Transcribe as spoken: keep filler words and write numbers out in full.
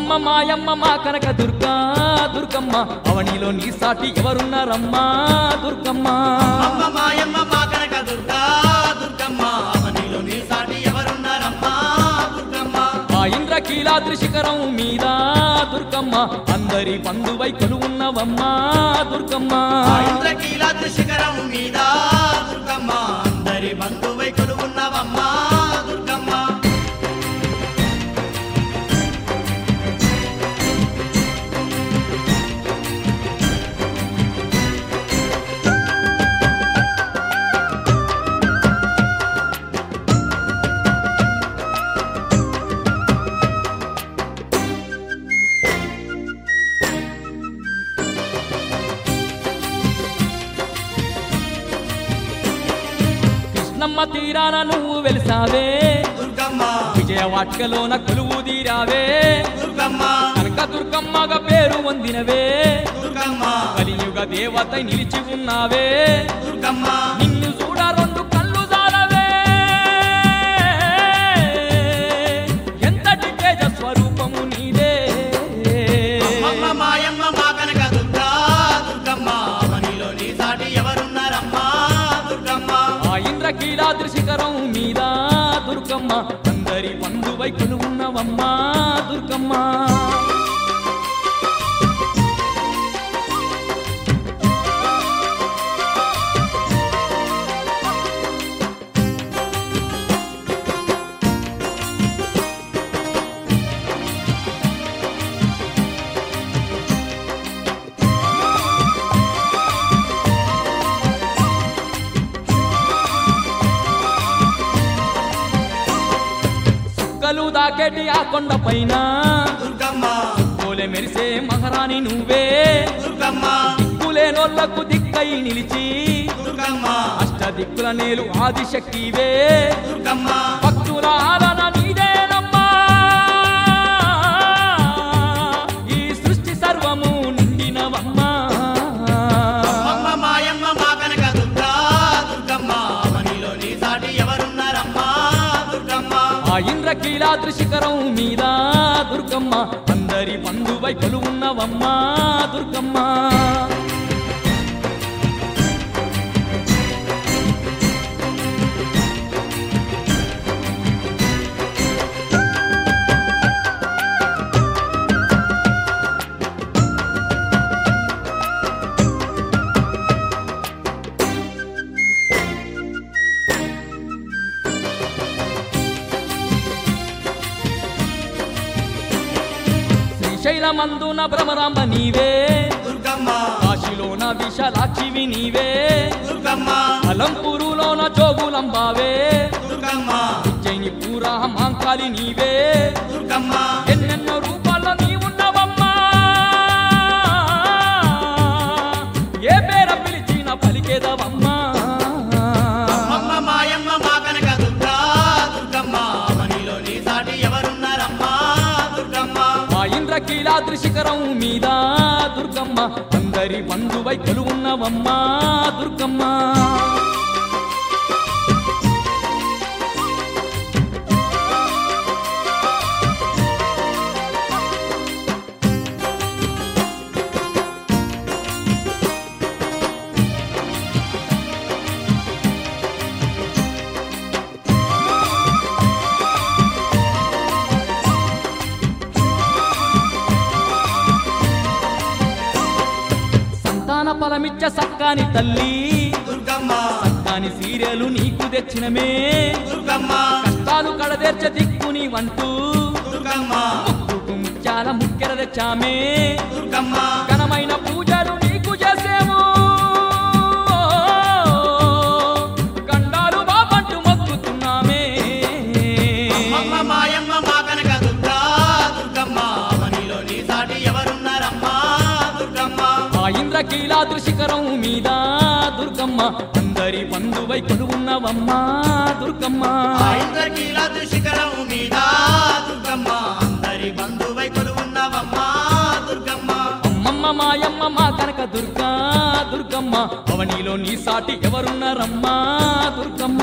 అమ్మమ్మ మాయమ్మ మా కనక దుర్గా దుర్గమ్మ అవనిలో నీ సాటి ఎవరున్నారమ్మా దుర్గమ్మ అమ్మ మాయమ్మ మా కనక దుర్గా దుర్గమ్మ అవనిలో నీ సాటి ఎవరున్నారమ్మా దుర్గమ్మ ఆ ఇంద్రకీలాద్రి శిఖరం మీద దుర్గమ్మ అందరి బంధువై కొలువున్నవమ్మా దుర్గమ్మ ఆ ఇంద్రకీలాద్రి శిఖరం మీద దుర్గమ్మ అందరి బంధువై కొలువున్నవమ్మా దుర్గమ్మ కృష్ణమ్మ తీరాన నువ్వు వెలిసావే దుర్గమ్మ విజయవాటికలోన కొలువు తీరావే దుర్గమ్మ కనక దుర్గమ్మగా పేరు పొందినవే దుర్గమ్మ కలియుగ దేవత నిలిచి ఉన్నావే దుర్గమ్మ నిన్ను చూడ రెండు కళ్ళు జాలవే ఎంతటి తేజ స్వరూపము నీదే అమ్మ మాయమ్మ మా కనక దుర్గా దుర్గమ్మ అవనిలో నీ సాటి ఎవరున్నారమ్మా దుర్గమ్మ ఆ ఇంద్రకీలాద్రి శిఖరం మీద దుర్గమ్మ అందరి బంధువై కొలువున్నవమ్మా దుర్గమ్మ సుక్కలు దాకేటి ఆ కొండ పైన దుర్గమ్మ కోలె మెరిసే మహారాణి నువ్వే దుర్గమ్మ దిక్కులేనోళ్లకు దిక్కై నిలిచి దుర్గమ్మ అష్ట దిక్కుల నేలు ఆదిశక్తివే దుర్గమ్మ భక్తుల ఆలన నీదేనమ్మా ఈ సృష్టి సర్వము నిండినవమ్మా అమ్మ మాయమ్మ మా కనక దుర్గా దుర్గమ్మ అవనిలో నీ సాటి ఎవరున్నారమ్మా దుర్గమ్మ ఆ ఇంద్రకీలాద్రి శిఖరం మీద దుర్గమ్మ అందరి బంధువై కొలువున్నవమ్మా దుర్గమ్మ శ్రీశైలమందున భ్రమరాంబ నీవే దుర్గమ్మ కాశీలోన విశాలాక్షివి నీవే దుర్గమ్మ అలంపూరులోన జోగులంబావే దుర్గమ్మ ఉజ్జయిని పూరా మాంకాలి నీవే దుర్గమ్మ ఎన్నెన్నో రూపాల్లో నీవున్నవమ్మా ఏ పేర పిలిచిన పలికేదవమ్మా అమ్మ మాయమ్మ మా కనక దుర్గా దుర్గమ్మ అవనిలో నీ సాటి ఎవరున్నారమ్మా దుర్గమ్మ ఆ ఇంద్రకీలాద్రి శిఖరం మీద దుర్గమ్మ అందరి బంధువై కొలువున్నవమ్మా దుర్గమ్మ సంతాన ఫలమిచ్చ సక్కాని తల్లి దుర్గమ్మ సక్కాని సీరియలు నీకు తెచ్చినమే దుర్గమ్మ కష్టాలు కడదేర్చ దిక్కుని వంటూ దుర్గమ్మ ముక్కుకు ముత్యాల ముక్కెర తెచ్చామే దుర్గమ్మ ఘనమైన పూజలు నీకు చేసేము గండాలు బాబంటూ మొక్కుతున్నామే అమ్మ మాయమ్మ మా కనక దుర్గా దుర్గమ్మ అవనిలో నీ సాటి ఎవరున్నారమ్మా దుర్గమ్మ ఆ ఇంద్రకీలాద్రి శిఖరం మీద దుర్గమ్మ అందరి బంధువై కొలువున్నవమ్మా దుర్గమ్మ ఆ ఇంద్రకీలాద్రి శిఖరం మీద దుర్గమ్మ అందరి బంధువై కొలువున్నవమ్మా దుర్గమ్మ అమ్మమ్మ మాయమ్మ మా కనక దుర్గా దుర్గమ్మ అవనిలో నీ సాటి ఎవరున్నారమ్మా దుర్గమ్మ